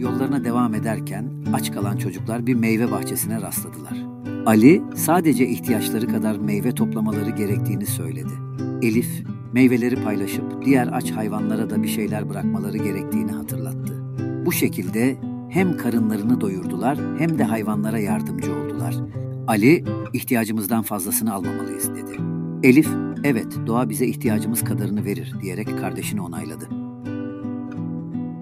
Yollarına devam ederken aç kalan çocuklar bir meyve bahçesine rastladılar. Ali sadece ihtiyaçları kadar meyve toplamaları gerektiğini söyledi. Elif meyveleri paylaşıp diğer aç hayvanlara da bir şeyler bırakmaları gerektiğini hatırlattı. Bu şekilde hem karınlarını doyurdular hem de hayvanlara yardımcı oldular. Ali, ihtiyacımızdan fazlasını almamalıyız dedi. Elif, evet doğa bize ihtiyacımız kadarını verir diyerek kardeşini onayladı.